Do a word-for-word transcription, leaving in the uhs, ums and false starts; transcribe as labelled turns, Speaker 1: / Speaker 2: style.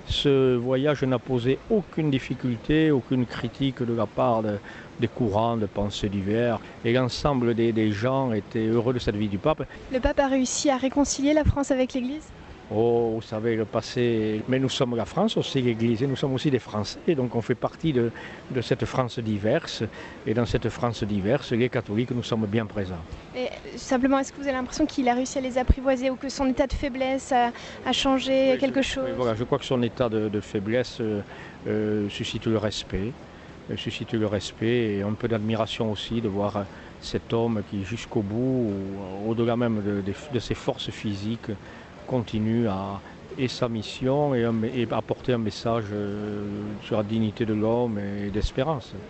Speaker 1: Ce voyage n'a posé aucune difficulté, aucune critique de la part de- des courants de pensée divers. Et l'ensemble des, des gens étaient heureux de cette vie du pape.
Speaker 2: Le pape a réussi à réconcilier la France avec l'Église?
Speaker 1: Oh, vous savez, le passé. Mais nous sommes la France aussi, l'Église, et nous sommes aussi des Français, donc on fait partie de, de cette France diverse. Et dans cette France diverse, les catholiques, nous sommes bien présents.
Speaker 2: Et simplement, est-ce que vous avez l'impression qu'il a réussi à les apprivoiser ou que son état de faiblesse a, a changé
Speaker 1: Oui,
Speaker 2: quelque
Speaker 1: je,
Speaker 2: chose?
Speaker 1: oui, voilà, je crois que son état de, de faiblesse euh, euh, suscite le respect, euh, suscite le respect et un peu d'admiration aussi de voir euh, cet homme qui, jusqu'au bout, au- au-delà même de, de- de ses forces physiques, continue à et sa mission et, un- et apporter un message euh, sur la dignité de l'homme et d'espérance.